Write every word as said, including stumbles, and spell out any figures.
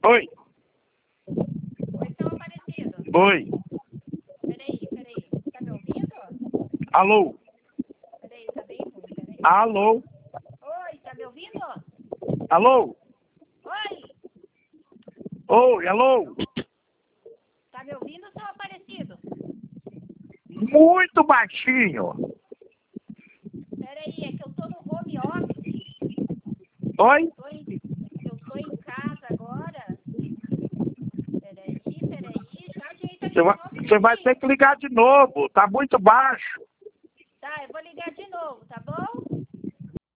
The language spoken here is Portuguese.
Oi. Oi, São Aparecido. Oi. Peraí, peraí. Tá me ouvindo? Alô. Peraí, tá bem ruim, peraí. Alô. Oi, tá me ouvindo? Alô. Oi, Oi, alô. tá me ouvindo, São Aparecido? Muito baixinho. Peraí, é que eu tô no home office. Oi. Tô em, eu tô em casa agora. Peraí, peraí. Já ajeita aí Você de vai, novo um você vai ter pouquinho. que ligar de novo. Tá muito baixo.